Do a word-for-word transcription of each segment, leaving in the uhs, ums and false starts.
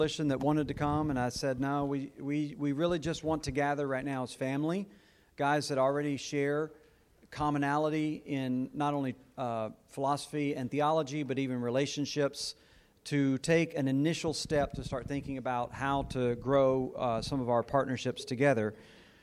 coalition that wanted to come, and I said, no, we, we, we really just want to gather right now as family, guys that already share commonality in not only uh, philosophy and theology, but even relationships, to take an initial step to start thinking about how to grow uh, some of our partnerships together.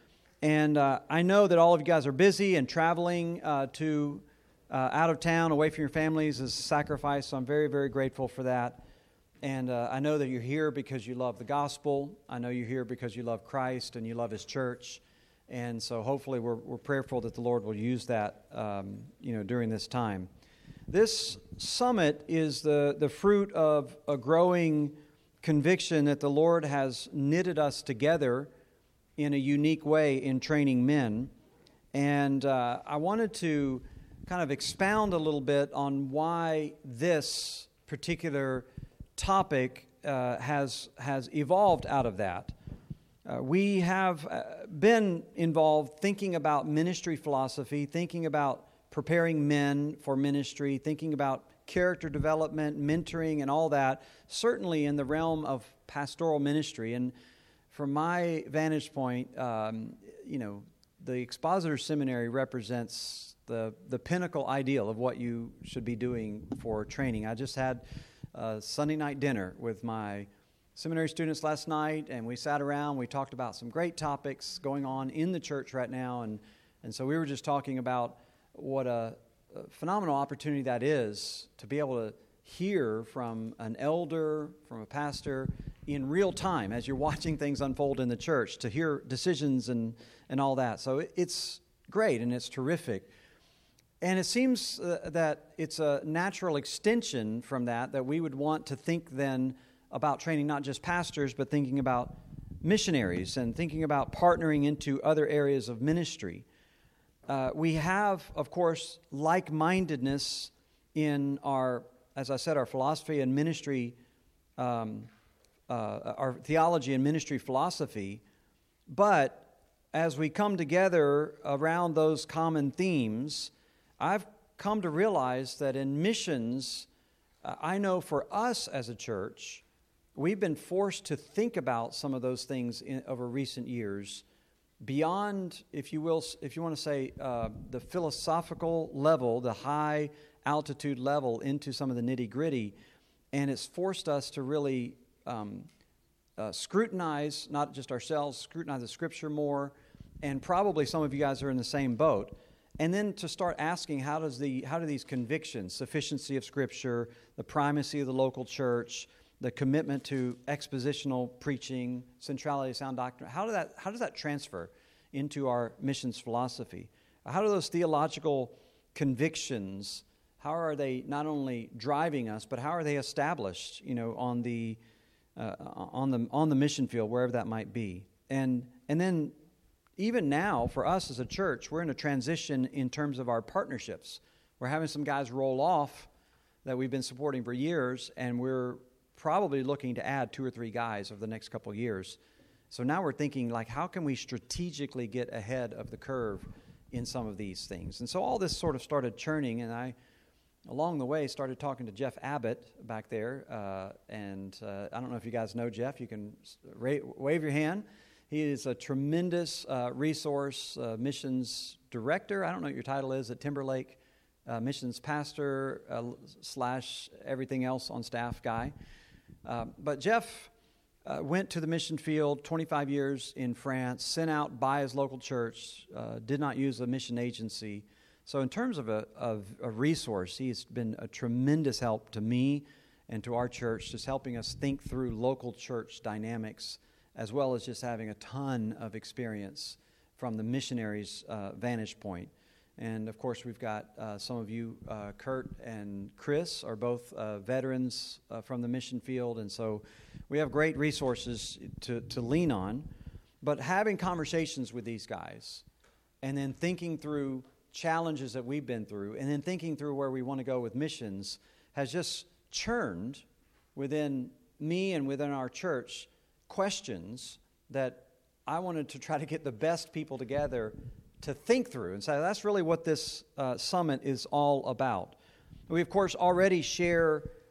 And uh, I know that all of you guys are busy, and traveling uh, to uh, out of town, away from your families, is a sacrifice, so I'm very, very grateful for that. And uh, I know that you're here because you love the gospel. I know you're here because you love Christ and you love His church. And so hopefully we're, we're prayerful that the Lord will use that um, you know, during this time. This summit is the, the fruit of a growing conviction that the Lord has knitted us together in a unique way in training men. And uh, I wanted to kind of expound a little bit on why this particular topic uh, has has evolved out of that. Uh, we have uh, been involved thinking about ministry philosophy, thinking about preparing men for ministry, thinking about character development, mentoring, and all that, certainly in the realm of pastoral ministry. And from my vantage point, um, you know, the Expositor Seminary represents the, the pinnacle ideal of what you should be doing for training. I just had a Sunday night dinner with my seminary students last night, and we sat around, we talked about some great topics going on in the church right now, and, and so we were just talking about what a, a phenomenal opportunity that is to be able to hear from an elder, from a pastor, in real time as you're watching things unfold in the church, to hear decisions and, and all that. So it, it's great and it's terrific. And it seems uh, that it's a natural extension from that, that we would want to think then about training not just pastors, but thinking about missionaries and thinking about partnering into other areas of ministry. Uh, we have, of course, like-mindedness in our, as I said, our philosophy and ministry, um, uh, our theology and ministry philosophy, but as we come together around those common themes, I've come to realize that in missions, uh, I know for us as a church, we've been forced to think about some of those things in, over recent years beyond, if you will, if you want to say, uh, the philosophical level, the high altitude level, into some of the nitty-gritty, and it's forced us to really um, uh, scrutinize, not just ourselves, scrutinize the Scripture more, and probably some of you guys are in the same boat. And then to start asking, how does the how do these convictions, sufficiency of Scripture, the primacy of the local church, the commitment to expositional preaching, centrality of sound doctrine, how, do that, how does that transfer into our missions philosophy? How do those theological convictions, how are they not only driving us, but how are they established, you know, on the uh, on the on the mission field, wherever that might be? And and then even now, for us as a church, we're in a transition in terms of our partnerships. We're having some guys roll off that we've been supporting for years, and we're probably looking to add two or three guys over the next couple of years. So now we're thinking, like, how can we strategically get ahead of the curve in some of these things? And so all this sort of started churning, and I, along the way, started talking to Jeff Abbott back there. Uh, and uh, I don't know if you guys know Jeff. You can ra- wave your hand. He is a tremendous uh, resource, uh, missions director. I don't know what your title is at Timberlake, uh, missions pastor uh, slash everything else on staff guy. Uh, but Jeff uh, went to the mission field, twenty-five years in France, sent out by his local church, uh, did not use a mission agency. So in terms of a, of a resource, he's been a tremendous help to me and to our church, just helping us think through local church dynamics, as well as just having a ton of experience from the missionaries' uh, vantage point. And, of course, we've got uh, some of you, uh, Kurt and Chris, are both uh, veterans uh, from the mission field, and so we have great resources to, to lean on. But having conversations with these guys and then thinking through challenges that we've been through and then thinking through where we want to go with missions has just churned within me and within our church questions that I wanted to try to get the best people together to think through. And so that's really what this uh, summit is all about. We, of course, already share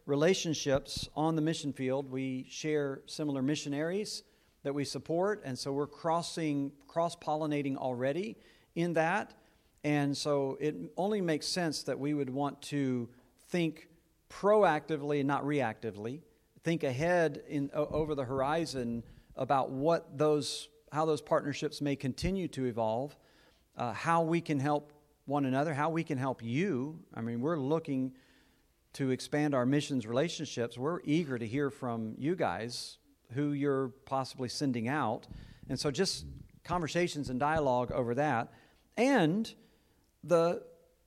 relationships on the mission field. We share similar missionaries that we support, and so we're crossing, cross-pollinating already in that. And so it only makes sense that we would want to think proactively and not reactively, think ahead in over the horizon about what those, how those partnerships may continue to evolve, uh, how we can help one another, how we can help you. I mean, we're looking to expand our missions relationships. We're eager to hear from you guys who you're possibly sending out. And so just conversations and dialogue over that. And the,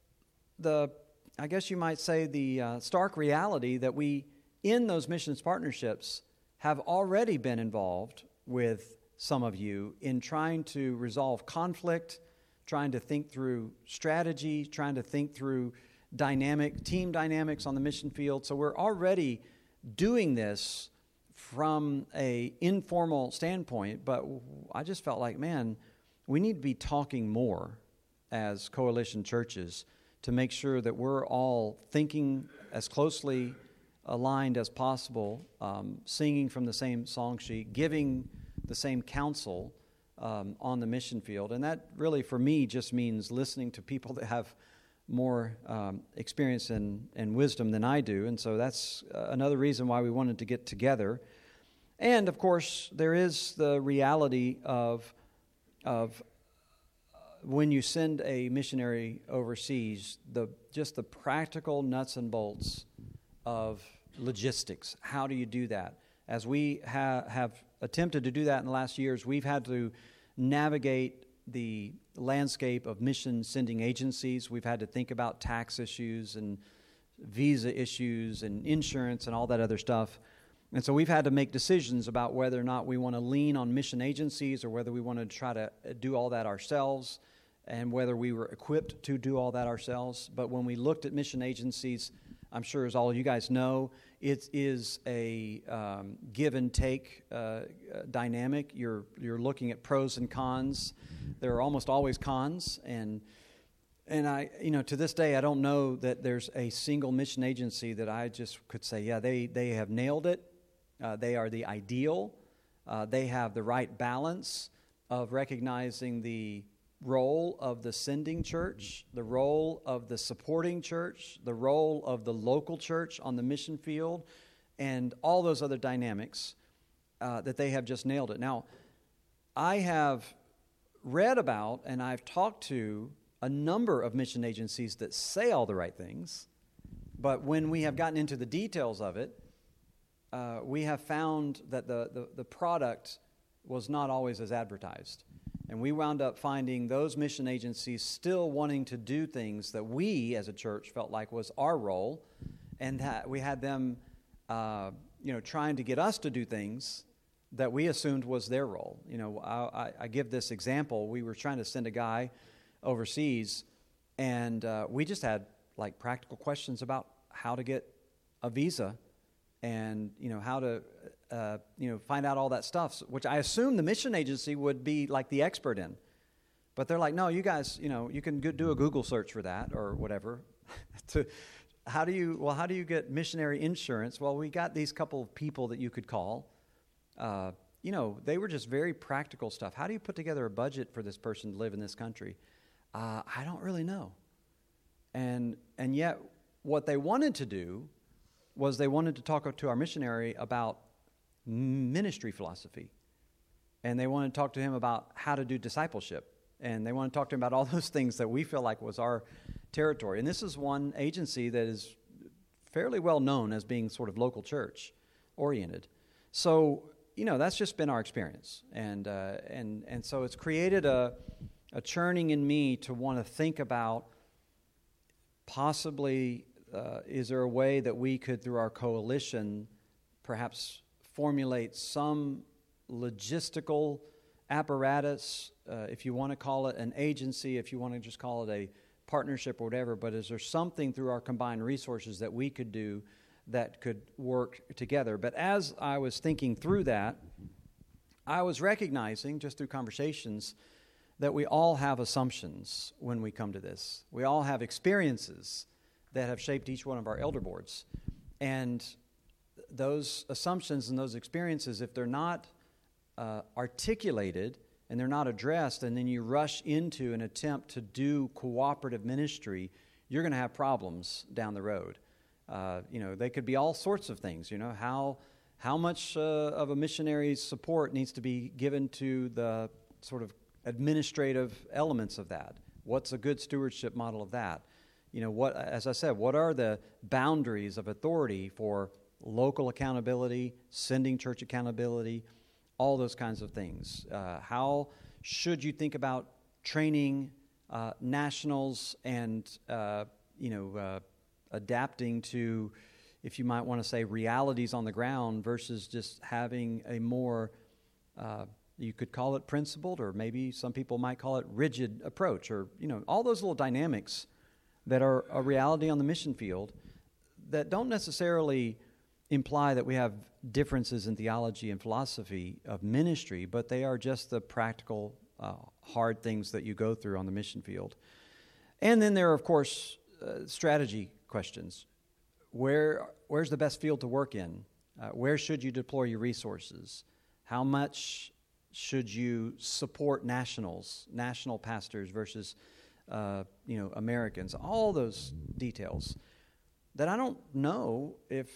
the I guess you might say, the uh, stark reality that we, in those missions partnerships, have already been involved with some of you in trying to resolve conflict, trying to think through strategy, trying to think through dynamic, team dynamics on the mission field. So we're already doing this from a informal standpoint, but I just felt like, man, we need to be talking more as coalition churches to make sure that we're all thinking as closely aligned as possible, um, singing from the same song sheet, giving the same counsel um, on the mission field. And that really, for me, just means listening to people that have more um, experience and, and wisdom than I do. And so that's uh, another reason why we wanted to get together. And, of course, there is the reality of of when you send a missionary overseas, the just the practical nuts and bolts of logistics. How do you do that? As we ha- have attempted to do that in the last years, we've had to navigate the landscape of mission sending agencies. We've had to think about tax issues and visa issues and insurance and all that other stuff. And so we've had to make decisions about whether or not we want to lean on mission agencies or whether we want to try to do all that ourselves, and whether we were equipped to do all that ourselves. But when we looked at mission agencies, I'm sure as all of you guys know, it is a um, give and take uh, dynamic. You're you're looking at pros and cons. There are almost always cons, and and I you know to this day I don't know that there's a single mission agency that I just could say, yeah, they they have nailed it. Uh, they are the ideal. Uh, they have the right balance of recognizing the role of the sending church, the role of the supporting church, the role of the local church on the mission field, and all those other dynamics, uh, that they have just nailed it. Now, I have read about and I've talked to a number of mission agencies that say all the right things, but when we have gotten into the details of it, uh, we have found that the, the, the product was not always as advertised. And we wound up finding those mission agencies still wanting to do things that we as a church felt like was our role, and that we had them uh, you know, trying to get us to do things that we assumed was their role. You know, I, I give this example. We were trying to send a guy overseas, and uh, we just had like practical questions about how to get a visa, and you know how to uh, you know find out all that stuff, which I assume the mission agency would be like the expert in. But they're like, no, you guys, you know, you can go do a Google search for that or whatever. to how do you well, how do you get missionary insurance? Well, we got these couple of people that you could call. Uh, you know, they were just very practical stuff. How do you put together a budget for this person to live in this country? Uh, I don't really know. And and yet, what they wanted to do was they wanted to talk to our missionary about ministry philosophy. And they wanted to talk to him about how to do discipleship. And they wanted to talk to him about all those things that we feel like was our territory. And this is one agency that is fairly well known as being sort of local church oriented. So, you know, that's just been our experience. And uh, and and so it's created a, a churning in me to want to think about possibly Uh, is there a way that we could, through our coalition, perhaps formulate some logistical apparatus, uh, if you want to call it an agency, if you want to just call it a partnership or whatever, but is there something through our combined resources that we could do that could work together? But as I was thinking through that, I was recognizing, just through conversations, that we all have assumptions when we come to this. We all have experiences that have shaped each one of our elder boards. and those assumptions and those experiences, if they're not uh, articulated and they're not addressed, and then you rush into an attempt to do cooperative ministry, you're going to have problems down the road. Uh, you know, they could be all sorts of things. You know, how how much uh, of a missionary's support needs to be given to the sort of administrative elements of that? What's a good stewardship model of that? You know, what, as I said, what are the boundaries of authority for local accountability, sending church accountability, all those kinds of things? Uh, how should you think about training uh, nationals and, uh, you know, uh, adapting to, if you might want to say, realities on the ground versus just having a more, uh, you could call it principled, or maybe some people might call it rigid approach, or, you know, all those little dynamics that are a reality on the mission field that don't necessarily imply that we have differences in theology and philosophy of ministry, but they are just the practical, uh, hard things that you go through on the mission field. And then there are, of course, uh, strategy questions. Where where's the best field to work in? Uh, where should you deploy your resources? How much should you support nationals, national pastors versus uh, you know Americans? All those details that I don't know if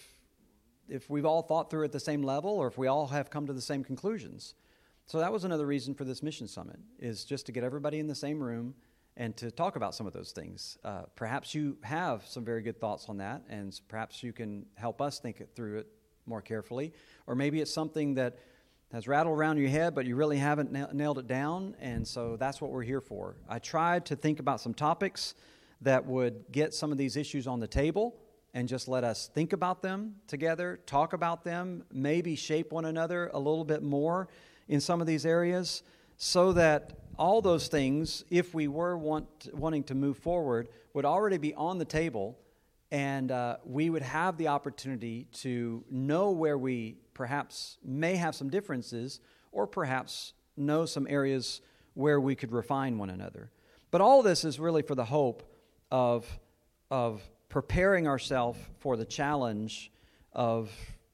if we've all thought through at the same level, or if we all have come to the same conclusions. So that was another reason for this mission summit, is just to get everybody in the same room and to talk about some of those things. Uh, perhaps you have some very good thoughts on that, and perhaps you can help us think it through it more carefully. Or maybe it's something that has rattled around your head, but you really haven't na- nailed it down, and so that's what we're here for. I tried to think about some topics that would get some of these issues on the table and just let us think about them together, talk about them, maybe shape one another a little bit more in some of these areas, so that all those things, if we were want, wanting to move forward, would already be on the table, and uh, we would have the opportunity to know where we perhaps may have some differences, or perhaps know some areas where we could refine one another. But all this is really for the hope of, of preparing ourselves for the challenge of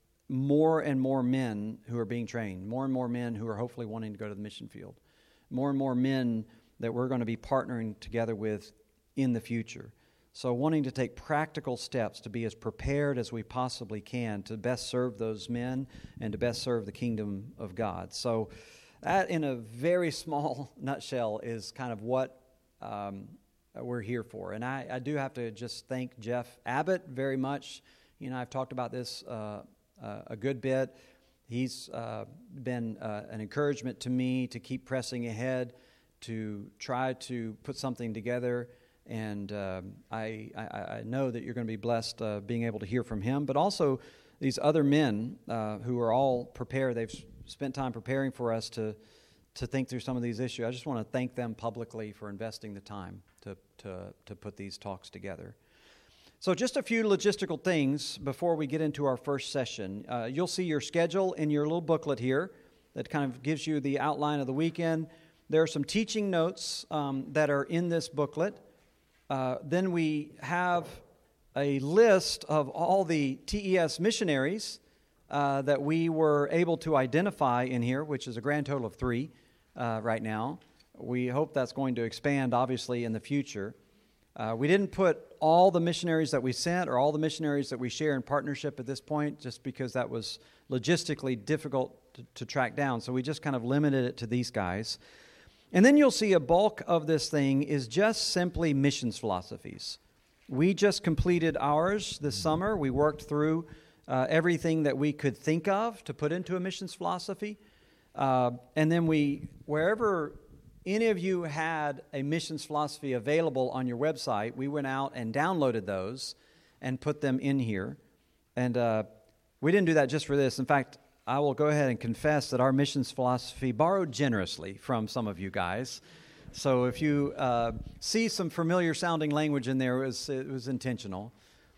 more and more men who are being trained, more and more men who are hopefully wanting to go to the mission field, more and more men that we're going to be partnering together with in the future. So wanting to take practical steps to be as prepared as we possibly can to best serve those men and to best serve the kingdom of God. So that, in a very small nutshell, is kind of what um, we're here for. And I, I do have to just thank Jeff Abbott very much. You know, I've talked about this uh, uh, a good bit. He's uh, been uh, an encouragement to me to keep pressing ahead, to try to put something together. And uh, I, I, I know that you're going to be blessed uh, being able to hear from him, but also these other men uh, who are all prepared. They've spent time preparing for us to to think through some of these issues. I just want to thank them publicly for investing the time to to, to put these talks together. So just a few logistical things before we get into our first session. Uh, you'll see your schedule in your little booklet here that kind of gives you the outline of the weekend. There are some teaching notes um, that are in this booklet. Uh, then we have a list of all the T E S missionaries uh, that we were able to identify in here, which is a grand total of three uh, right now. We hope that's going to expand, obviously, in the future. Uh, we didn't put all the missionaries that we sent or all the missionaries that we share in partnership at this point, just because that was logistically difficult to, to track down. So we just kind of limited it to these guys. And then you'll see a bulk of this thing is just simply missions philosophies. We just completed ours this summer. We worked through uh, everything that we could think of to put into a missions philosophy. Uh, and then we, wherever any of you had a missions philosophy available on your website, we went out and downloaded those and put them in here. And uh, we didn't do that just for this. In fact, I will go ahead and confess that our missions philosophy borrowed generously from some of you guys. So if you uh, see some familiar sounding language in there, it was, it was intentional.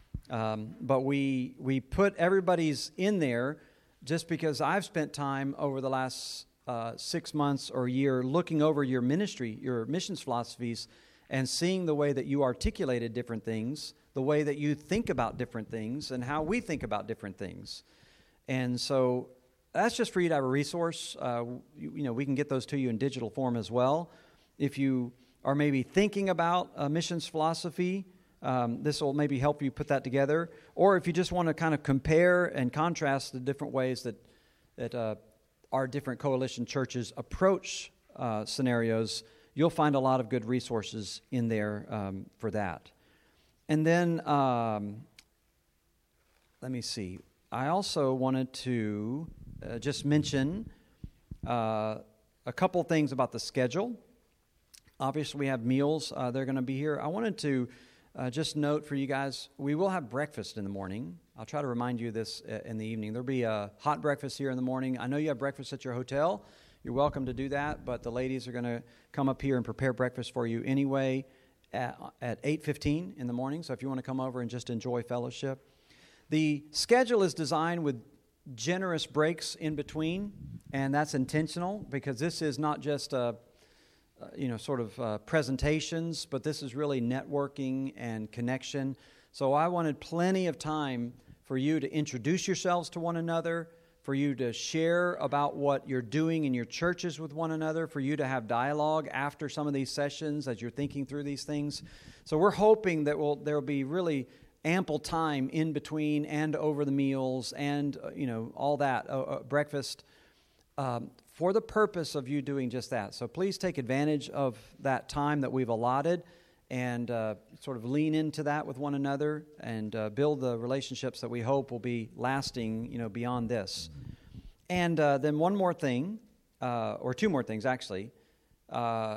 Um, but we we put everybody's in there just because I've spent time over the last uh, six months or a year looking over your ministry, your missions philosophies, and seeing the way that you articulated different things the way that you think about different things and how we think about different things. And so that's just for you to have a resource. Uh, you, you know, we can get those to you in digital form as well. If you are maybe thinking about a missions philosophy, um, this will maybe help you put that together. Or if you just want to kind of compare and contrast the different ways that that uh, our different coalition churches approach uh, scenarios, you'll find a lot of good resources in there um, for that. And then, um, let me see. I also wanted to uh, just mention uh, a couple things about the schedule. Obviously, we have meals. Uh, they're going to be here. I wanted to uh, just note for you guys, we will have breakfast in the morning. I'll try to remind you of this uh, in the evening. There'll be a hot breakfast here in the morning. I know you have breakfast at your hotel. You're welcome to do that, but the ladies are going to come up here and prepare breakfast for you anyway at, at eight fifteen in the morning. So if you want to come over and just enjoy fellowship. The schedule is designed with generous breaks in between, and that's intentional because this is not just a, you know, sort of uh, presentations, but this is really networking and connection. So I wanted plenty of time for you to introduce yourselves to one another, for you to share about what you're doing in your churches with one another, for you to have dialogue after some of these sessions as you're thinking through these things. So we're hoping that we'll, there will be really ample time in between and over the meals and, uh, you know, all that, uh, uh, breakfast, um, for the purpose of you doing just that. So please take advantage of that time that we've allotted and uh, sort of lean into that with one another and uh, build the relationships that we hope will be lasting, you know, beyond this. And uh, then one more thing, uh, or two more things actually. Uh,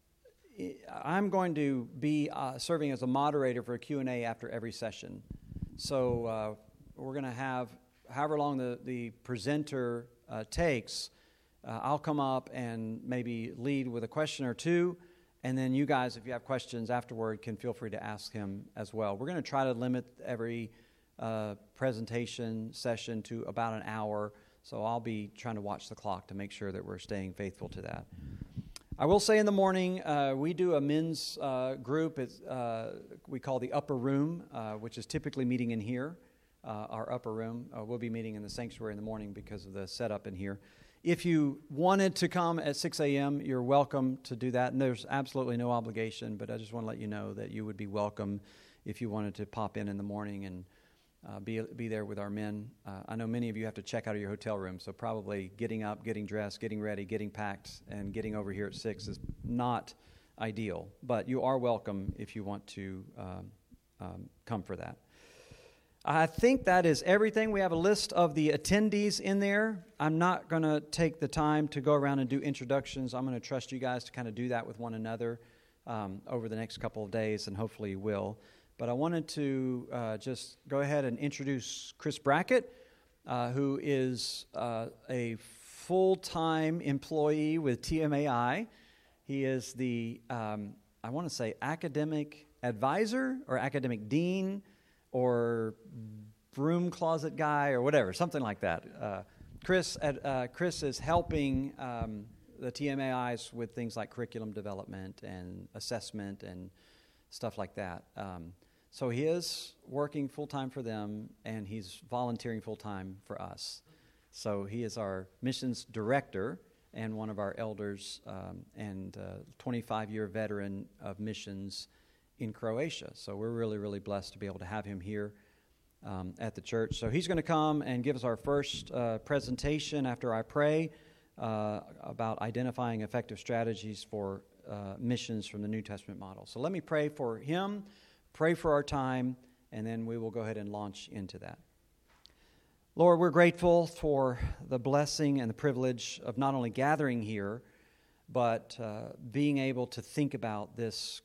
I'm going to be uh, serving as a moderator for a Q and A after every session. So uh, we're going to have, however long the, the presenter uh, takes, uh, I'll come up and maybe lead with a question or two, and then you guys, if you have questions afterward, can feel free to ask him as well. We're going to try to limit every uh, presentation session to about an hour, so I'll be trying to watch the clock to make sure that we're staying faithful to that. I will say in the morning, uh, we do a men's uh, group. It's, uh, we call the upper room, uh, which is typically meeting in here, uh, our upper room. Uh, we'll be meeting in the sanctuary in the morning because of the setup in here. If you wanted to come at six a.m., you're welcome to do that. And there's absolutely no obligation, but I just want to let you know that you would be welcome if you wanted to pop in in the morning and Uh, be be there with our men. Uh, I know many of you have to check out of your hotel room, so probably getting up, getting dressed, getting ready, getting packed, and getting over here at six is not ideal. But you are welcome if you want to um, um, come for that. I think that is everything. We have a list of the attendees in there. I'm not going to take the time to go around and do introductions. I'm going to trust you guys to kind of do that with one another um, over the next couple of days, and hopefully you will. But I wanted to uh, just go ahead and introduce Chris Brackett, uh, who is uh, a full-time employee with T M A I. He is the, um, I want to say, academic advisor or academic dean or broom closet guy or whatever, something like that. Uh, Chris, uh, Chris is helping um, the T M A Is with things like curriculum development and assessment and stuff like that. Um, So he is working full-time for them, and he's volunteering full-time for us. So he is our missions director and one of our elders um, and uh, twenty-five-year veteran of missions in Croatia. So we're really, really blessed to be able to have him here um, at the church. So he's going to come and give us our first uh, presentation after I pray uh, about identifying effective strategies for uh, missions from the New Testament model. So let me pray for him. Pray for our time, and then we will go ahead and launch into that. Lord, we're grateful for the blessing and the privilege of not only gathering here, but uh, being able to think about this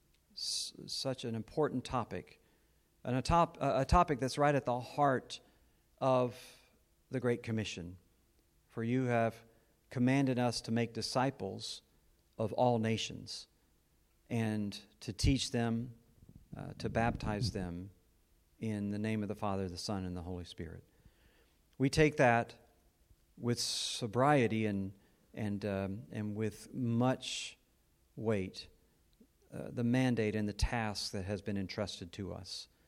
s- such an important topic, and a, top, uh, a topic that's right at the heart of the Great Commission. For you have commanded us to make disciples of all nations and to teach them, Uh, to baptize them in the name of the Father, the Son, and the Holy Spirit. We take that with sobriety and and um, and with much weight, uh, the mandate and the task that has been entrusted to us.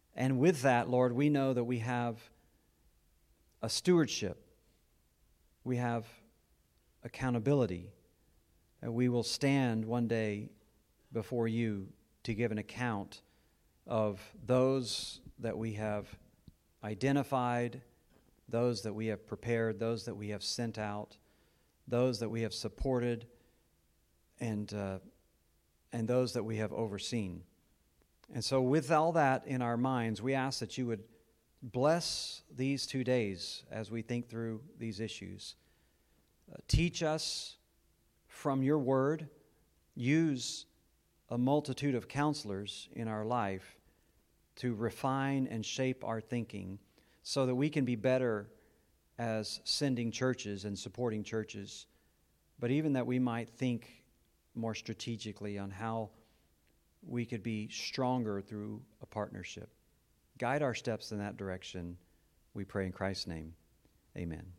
And with that, Lord, we know that we have a stewardship. We have accountability. And we will stand one day before you to give an account of those that we have identified, those that we have prepared, those that we have sent out, those that we have supported, and uh, and those that we have overseen. And so with all that in our minds, we ask that you would bless these two days as we think through these issues. Uh, teach us from your word. Use a multitude of counselors in our life to refine and shape our thinking so that we can be better as sending churches and supporting churches, but even that we might think more strategically on how we could be stronger through a partnership. Guide our steps in that direction, we pray in Christ's name. Amen.